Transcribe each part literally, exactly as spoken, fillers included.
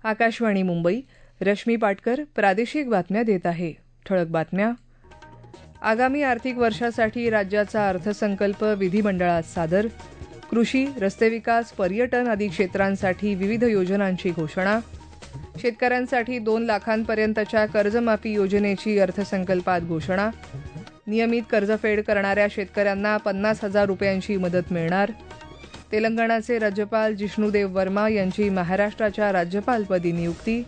आकाशवाणी मुंबई. रश्मी पाटकर प्रादेशिक बातम्या देत आहे. ठळक बातम्या. आगामी आर्थिक वर्षासाठी राज्याचा अर्थसंकल्प विधिमंडळात सादर. कृषी, रस्ते विकास, पर्यटन आदी क्षेत्रांसाठी विविध योजनांची घोषणा. शेतकऱ्यांसाठी दोन लाखांपर्यंतच्या कर्जमाफी योजनेची अर्थसंकल्पात घोषणा. नियमित कर्जफेड करणाऱ्या शेतकऱ्यांना पन्नास हजार रुपयांची मदत मिळणार. तेलंगणाचे राज्यपाल जिष्णुदेव वर्मा यांची महाराष्ट्राच्या राज्यपालपदी नियुक्ती.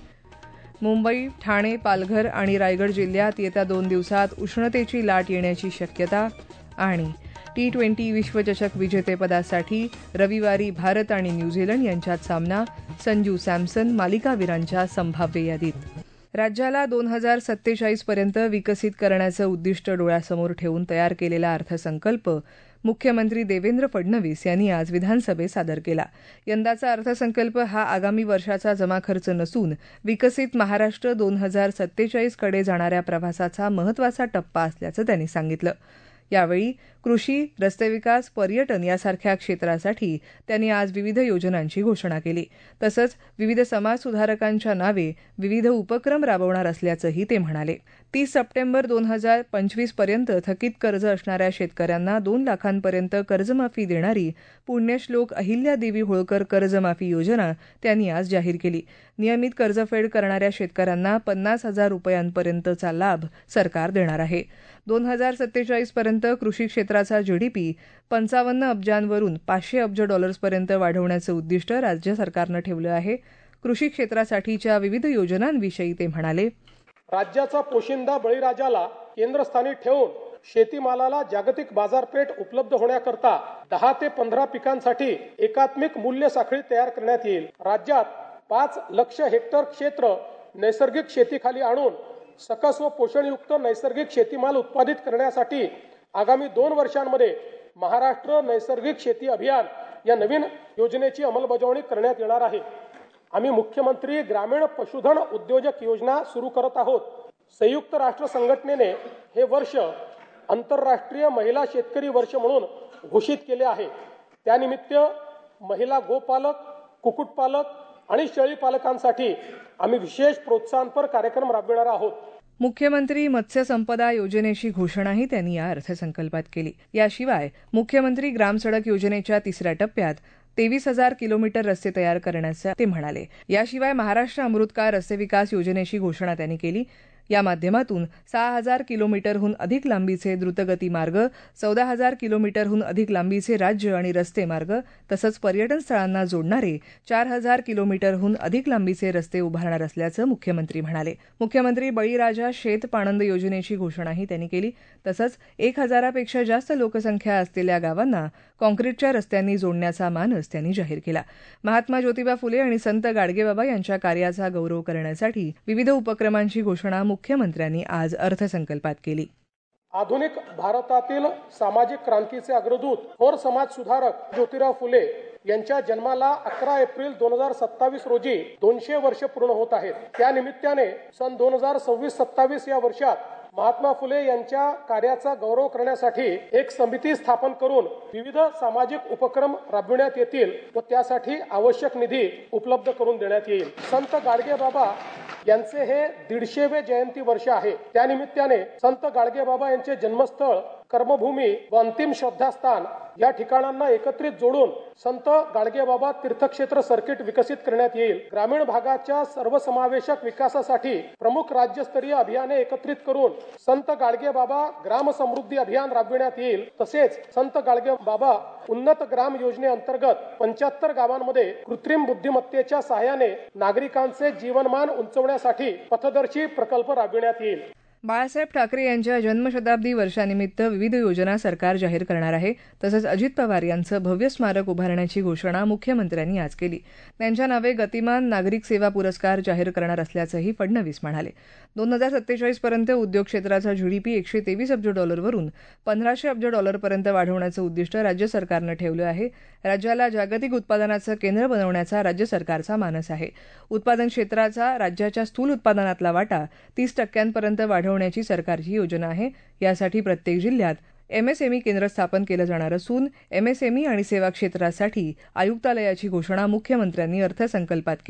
मुंबई, ठाणे, पालघर आणि रायगड जिल्ह्यात येत्या दोन दिवसात उष्णतेची लाट येण्याची शक्यता. आणि टी ट्वेंटी विश्वचषक विजेतेपदासाठी रविवारी भारत आणि न्यूझीलंड यांच्यात सामना. संजू सॅमसन मालिकावीरांच्या संभाव्य यादीत. राज्याला दोन हजार सत्तेचाळीस पर्यंत विकसित करण्याचं उद्दिष्ट डोळ्यासमोर ठेवून तयार केलेला अर्थसंकल्प मुख्यमंत्री देवेंद्र फडणवीस यांनी आज विधानसभेत सादर केला. यंदाचा अर्थसंकल्प हा आगामी वर्षाचा जमा खर्च नसून विकसित महाराष्ट्र दोन हजार सत्तेचाळीसकडे जाणाऱ्या प्रवासाचा महत्त्वाचा टप्पा असल्याचं त्यांनी सांगितलं. यावेळी कृषी, रस्ते विकास, पर्यटन यासारख्या क्षेत्रासाठी त्यांनी आज विविध योजनांची घोषणा केली. तसंच विविध समाजसुधारकांच्या नावे विविध उपक्रम राबवणार असल्याचंही ते म्हणाले. तीस सप्टेंबर दोन हजार पंचवीस पर्यंत थकीत कर्ज असणाऱ्या शेतकऱ्यांना दोन लाखांपर्यंत कर्जमाफी देणारी पुण्यश्लोक अहिल्यादेवी होळकर कर्जमाफी योजना त्यांनी आज जाहीर केली. नियमित कर्जफेड करणाऱ्या शेतकऱ्यांना पन्नास हजार रुपयांपर्यंतचा लाभ सरकार देणार आहे. दोन हजार सत्तेचाळीस पर्यंत कृषी क्षेत्राचा जीडीपी पंचावन्न अब्जांवरून पाचशे अब्ज डॉलर्सपर्यंत वाढवण्याचं उद्दिष्ट राज्य सरकारनं ठेवलं आहे. कृषी क्षेत्रासाठीच्या विविध योजनांविषयी ते म्हणाले. राज्याचा पोशिंदा बळीराजाला केंद्रस्थानी ठेवून शेतीमालाला जागतिक बाजारपेठ उपलब्ध होण्याकरता दहा ते पंधरा पिकांसाठी एकात्मिक मूल्य साखळी तयार करण्यात येईल. राज्यात पाच लक्ष हेक्टर क्षेत्र नैसर्गिक शेतीखाली आणून सकस व पोषणयुक्त नैसर्गिक शेतीमाल उत्पादित करण्यासाठी आगामी दोन वर्षांमध्ये महाराष्ट्र नैसर्गिक शेती अभियान या नवीन योजनेची अंमलबजावणी करण्यात येणार आहे. आम्ही मुख्यमंत्री ग्रामीण पशुधन उद्योजक योजना सुरू करत आहोत. संयुक्त राष्ट्र संघटनेने हे वर्ष आंतरराष्ट्रीय महिला शेतकरी वर्ष म्हणून घोषित केले आहे. त्यानिमित्त महिला गोपालक, कुक्कुटपालक आणि शेळीपालकांसाठी आम्ही विशेष प्रोत्साहनपर कार्यक्रम राबविणार आहोत. मुख्यमंत्री मत्स्य संपदा योजनेची घोषणाही त्यांनी या अर्थसंकल्पात केली. याशिवाय मुख्यमंत्री ग्रामसडक योजनेच्या तिसऱ्या टप्प्यात तेवीस हजार किलोमीटर रस्ते तयार करण्याचं ते म्हणाले. याशिवाय महाराष्ट्र अमृतकाळ रस्ते विकास योजनेची घोषणा त्यांनी केली. या माध्यमातून सहा हजार किलोमीटरहून अधिक लांबीचे द्रुतगती मार्ग, चौदा हजार किलोमीटरहून अधिक लांबीचे राज्य आणि रस्ते मार्ग तसंच पर्यटन स्थळांना जोडणारे चार हजार किलोमीटरहून अधिक लांबीचे रस्ते उभारणार असल्याचं मुख्यमंत्री म्हणाले. मुख्यमंत्री बळीराजा शेत पाणंद योजनेची घोषणाही त्यांनी केली. तसंच एक हजारापेक्षा जास्त लोकसंख्या असलेल्या गावांना काँक्रीटच्या रस्त्यांनी जोडण्याचा मानस त्यांनी जाहीर केला. महात्मा ज्योतिबा फुले आणि संत गाडगेबाबा यांच्या कार्याचा गौरव करण्यासाठी विविध उपक्रमांची घोषणा मुख्यमंत्र्यांनी आज अर्थसंकल्पात केली. आधुनिक भारतातील सामाजिक क्रांतीचे अग्रदूत थोर समाज सुधारक ज्योतिराव फुले यांच्या जन्माला अकरा एप्रिल दोन हजार सत्तावीस रोजी दोनशे वर्ष पूर्ण होत आहेत. त्या निमित्ताने सन दोन हजार सव्वीस सत्तावीस या वर्षात महात्मा फुले यांच्या कार्याचा गौरव करण्यासाठी एक समिती स्थापन करून विविध सामाजिक उपक्रम राबविण्यात येतील व त्यासाठी आवश्यक निधी उपलब्ध करून देण्यात येईल. संत गाडगेबाबा यांचे हे दीडशेवे जयंती वर्ष आहे. त्यानिमित्ताने संत गाडगेबाबा यांचे जन्मस्थळ, कर्मभूमी व अंतिम श्रद्धास्थान या ठिकाणांना एकत्रित जोडून संत गाडगेबाबा तीर्थक्षेत्र सर्किट विकसित करण्यात येईल. ग्रामीण भागाच्या सर्वसमावेशक विकासासाठी प्रमुख राज्यस्तरीय अभियाने एकत्रित करून संत गाडगेबाबा ग्राम समृद्धी अभियान राबविण्यात येईल. तसेच संत गाडगेबाबा उन्नत ग्राम योजनेअंतर्गत पंच्याहत्तर गावांमध्ये कृत्रिम बुद्धिमत्तेच्या सहाय्याने नागरिकांचे जीवनमान उंचवण्यासाठी पथदर्शी प्रकल्प राबविण्यात येईल. बाळासाहेब ठाकरे यांच्या जन्मशताब्दी वर्षानिमित्त विविध योजना सरकार जाहीर करणार आहे. तसंच अजित पवार यांचं भव्य स्मारक उभारण्याची घोषणा मुख्यमंत्र्यांनी आज केली. त्यांच्या नावे गतिमान नागरिक सेवा पुरस्कार जाहीर करणार असल्याचंही फडणवीस म्हणाले. दोन हजार सत्तेचाळीस पर्यंत उद्योग क्षेत्राचा जीडीपी एकशे तेवीस अब्ज डॉलरवरून पंधराशे अब्ज डॉलरपर्यंत वाढवण्याचं उद्दिष्ट राज्य सरकारनं ठेवलं आहे. राज्याला जागतिक उत्पादनाचं केंद्र बनवण्याचा राज्य सरकारचा मानस आहे. उत्पादन क्षेत्राचा राज्याच्या स्थूल उत्पादनातला वाटा तीस टक्क्यांपर्यंत वाढवण्याची सरकारची योजना आहे. यासाठी प्रत्येक जिल्ह्यात एमएसएमई केंद्र स्थापन केलं जाणार असून एमएसएमई आणि सेवा क्षेत्रासाठी आयुक्तालयाची घोषणा मुख्यमंत्र्यांनी अर्थसंकल्पात केली.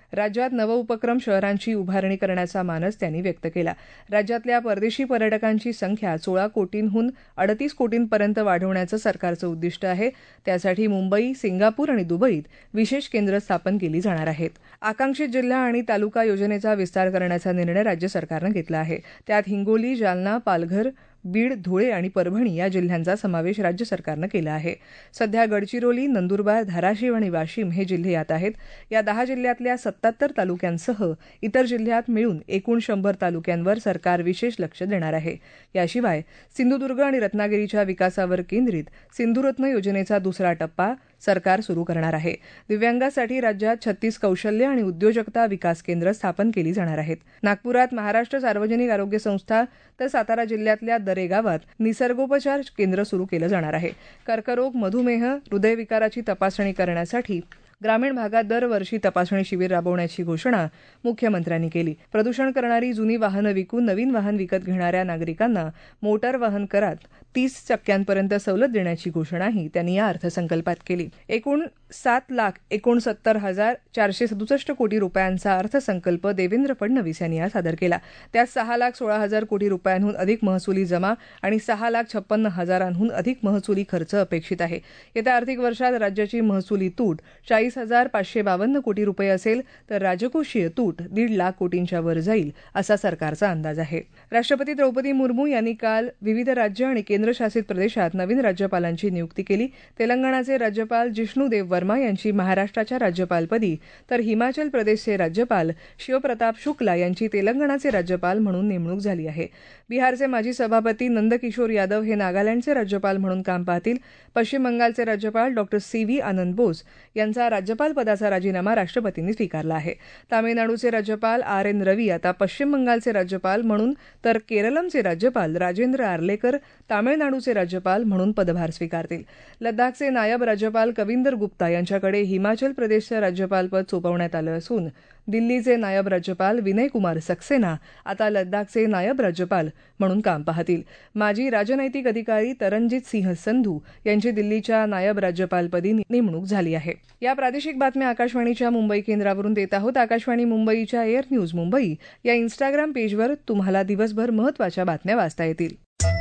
राज्यात नवउपक्रम शहरांची उभारणी करण्याचा मानस त्यांनी व्यक्त केला. राज्यातल्या परदेशी पर्यटकांची संख्या सोळा कोटींहून अडतीस कोटींपर्यंत वाढवण्याचं सरकारचं उद्दिष्ट आहे. त्यासाठी मुंबई, सिंगापूर आणि दुबईत विशेष केंद्र स्थापन केली जाणार आहेत. आकांक्षित जिल्हा आणि तालुका योजनेचा विस्तार करण्याचा निर्णय राज्य सरकारनं घेतला आहे. त्यात हिंगोली, जालना, पालघर, बीड, धुळे आणि परभणी या जिल्ह्यांचा समावेश राज्य सरकारनं केला आहे. सध्या गडचिरोली, नंदुरबार, धाराशिव आणि वाशिम हे जिल्हे यात आहेत. या दहा जिल्ह्यातल्या सत्याहत्तर तालुक्यांसह इतर जिल्ह्यात मिळून एकूण शंभर तालुक्यांवर सरकार विशेष लक्ष देणार आहे. याशिवाय सिंधुदुर्ग आणि रत्नागिरीच्या विकासावर केंद्रित सिंधुरत्न योजनेचा दुसरा टप्पा सरकार सुरू करणार आहे. दिव्यांगासाठी राज्यात छत्तीस कौशल्य आणि उद्योजकता विकास केंद्र स्थापन केली जाणार आहेत. नागपुरात महाराष्ट्र सार्वजनिक आरोग्य संस्था तर सातारा जिल्ह्यातल्या दरे गावात निसर्गोपचार केंद्र सुरू केलं जाणार आहे. कर्करोग, मधुमेह, हृदयविकाराची तपासणी करण्यासाठी ग्रामीण भागात दरवर्षी तपासणी शिबिर राबवण्याची घोषणा मुख्यमंत्र्यांनी केली. प्रदूषण करणारी जुनी वाहनं विकून नवीन वाहन विकत घेणाऱ्या नागरिकांना मोटार वाहन करात तीस टक्क्यांपर्यंत सवलत देण्याची घोषणाही त्यांनी या अर्थसंकल्पात केली. एकूण सात लाख एकोणसत्तर हजार चारशे सदुसष्ट कोटी रुपयांचा अर्थसंकल्प देवेंद्र फडणवीस यांनी आज सादर केला. त्यात सहा लाख सोळा हजार कोटी रुपयांहून अधिक महसुली जमा आणि सहा लाख छप्पन्न हजारांहून अधिक महसुली खर्च अपेक्षित आहे. येत्या आर्थिक वर्षात राज्याची महसुली तूट चाळीस हजार पाचशे बावन्न कोटी रुपये असेल तर राजकोषीय तूट दीड लाख कोटींच्या वर जाईल असा सरकारचा अंदाज आहे. राष्ट्रपती द्रौपदी मुर्मू यांनी काल विविध राज्य आणि केंद्रशासित प्रदेशात नवीन राज्यपालांची नियुक्ती केली. तेलंगणाचे राज्यपाल जिष्णू देव वर्मा यांची महाराष्ट्राच्या राज्यपालपदी तर हिमाचल प्रदेशचे राज्यपाल शिवप्रताप शुक्ला यांची तेलंगणाचे राज्यपाल म्हणून नेमणूक झाली आहे. बिहारचे माजी सभापती नंदकिशोर यादव हे नागालँडचे राज्यपाल म्हणून काम पाहतील. पश्चिम बंगालचे राज्यपाल doctor C V Ananda Bose यांचा राज्यपाल पदाचा राजीनामा राष्ट्रपतींनी स्वीकारला आहे. तामिळनाडूचे राज्यपाल आर एन रवी आता पश्चिम बंगालचे राज्यपाल म्हणून तर केरळमचे राज्यपाल राजेंद्र आर्लेकर तामिळनाडूचे राज्यपाल म्हणून पदभार स्वीकारतील. लडाखचे नायब राज्यपाल कविंदर गुप्ता यांच्याकडे हिमाचल प्रदेशचं राज्यपालपद सोपवण्यात आलं असून दिल्लीचे नायब राज्यपाल विनय कुमार सक्सेना आता लडाखचे नायब राज्यपाल म्हणून काम पाहतील. माजी राजनैतिक अधिकारी तरनजीत सिंह संधू यांची दिल्लीच्या नायब राज्यपालपदी नेमणूक झाली आहे. या प्रादेशिक बातम्या आकाशवाणीच्या मुंबई केंद्रावरून देत आहोत. आकाशवाणी मुंबईच्या एअर न्यूज मुंबई या इन्स्टाग्राम पेजवर तुम्हाला दिवसभर महत्त्वाच्या बातम्या वाचता येतील.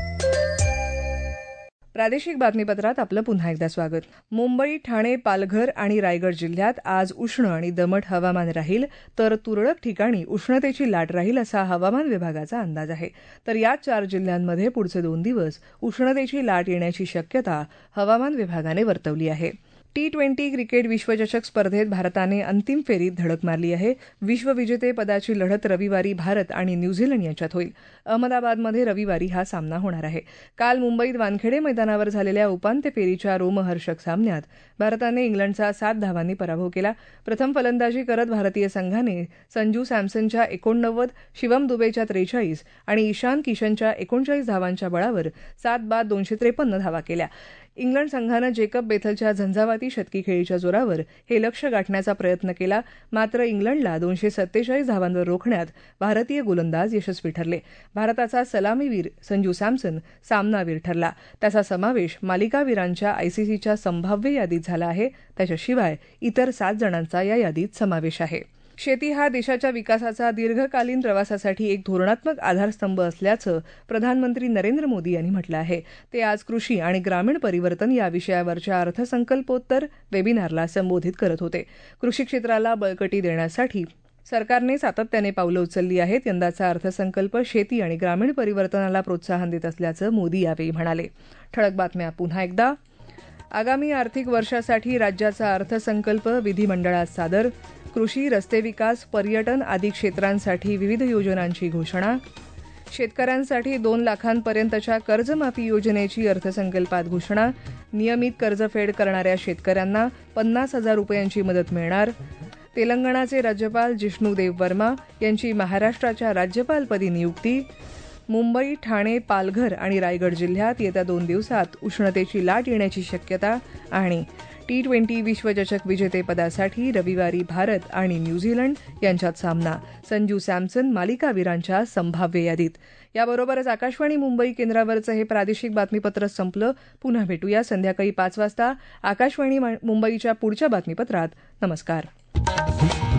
प्रादेशिक बातमीपत्रात आपलं पुन्हा एकदा स्वागत. मुंबई, ठाणे, पालघर आणि रायगड जिल्ह्यात आज उष्ण आणि दमट हवामान राहील तर तुरळक ठिकाणी उष्णतेची लाट राहील असा हवामान विभागाचा अंदाज आहे. तर याच चार जिल्ह्यांमध्ये पुढचे दोन दिवस उष्णतेची लाट येण्याची शक्यता हवामान विभागाने वर्तवली आहे. टी ट्वेंटी क्रिकेट विश्वचषक स्पर्धेत भारताने अंतिम फेरीत धडक मारली आहे. विश्वविजेतेपदाची लढत रविवारी भारत आणि न्यूझीलंड यांच्यात होईल. अहमदाबादमध्ये रविवारी हा सामना होणार आहे. काल मुंबईत वानखेडे मैदानावर झालेल्या उपांत्य फेरीच्या रोमहर्षक सामन्यात भारताने इंग्लंडचा सात धावांनी पराभव केला. प्रथम फलंदाजी करत भारतीय संघाने संजू सॅमसनच्या एकोणनव्वद, शिवम दुबेच्या त्रेचाळीस आणि ईशान किशनच्या एकोणचाळीस धावांच्या बळावर सात बाद दोनशे त्रेपन्न धावा केल्या. इंग्लंड संघानं जेकब बेथलच्या झंझावाती शतकी खेळीच्या जोरावर हे लक्ष्य गाठण्याचा प्रयत्न केला. मात्र इंग्लंडला दोनशे सत्तेचाळीस धावांवर रोखण्यात भारतीय गोलंदाज यशस्वी ठरले. भारताचा सलामीवीर संजू सॅमसन सामनावीर ठरला. त्याचा समावेश मालिकावीरांच्या आयसीसीच्या संभाव्य यादीत झाला आहे. त्याच्याशिवाय इतर सात जणांचा या यादीत समावेश आहे. शेती हा देशाच्या विकासाचा दीर्घकालीन प्रवासासाठी एक धोरणात्मक आधारस्तंभ असल्याचं प्रधानमंत्री नरेंद्र मोदी यांनी म्हटलं आहे. ते आज कृषी आणि ग्रामीण परिवर्तन या विषयावरच्या अर्थसंकल्पोत्तर वेबिनारला संबोधित करत होते. कृषी क्षेत्राला बळकटी देण्यासाठी सरकारने सातत्याने पावलं उचलली आहेत. यंदाचा अर्थसंकल्प शेती आणि ग्रामीण परिवर्तनाला प्रोत्साहन देत असल्याचं मोदी यावेळी म्हणाले. ठळक बातम्या पुन्हा एकदा. आगामी आर्थिक वर्षासाठी राज्याचा अर्थसंकल्प विधिमंडळात सादर. कृषी, रस्ते विकास, पर्यटन आदी क्षेत्रांसाठी विविध योजनांची घोषणा. शेतकऱ्यांसाठी दोन लाखांपर्यंतच्या कर्जमाफी योजनेची अर्थसंकल्पात घोषणा. नियमित कर्जफेड करणाऱ्या शेतकऱ्यांना पन्नास हजार रुपयांची मदत मिळणार. तेलंगणाचे राज्यपाल जिष्णू देव वर्मा यांची महाराष्ट्राच्या राज्यपालपदी नियुक्ती. मुंबई, ठाणे, पालघर आणि रायगड जिल्ह्यात येत्या दोन दिवसात उष्णतेची लाट येण्याची शक्यता. आणि टी ट्वेंटी विश्वचषक विजेतेपदासाठी रविवारी भारत आणि न्यूझीलंड यांच्यात सामना. संजू सॅमसन मालिकावीरांच्या संभाव्य यादीत. याबरोबरच आकाशवाणी मुंबई केंद्रावरचं हे प्रादेशिक बातमीपत्र संपलं. पुन्हा भेटूया संध्याकाळी पाच वाजता आकाशवाणी मुंबईच्या पुढच्या बातमीपत्रात. नमस्कार.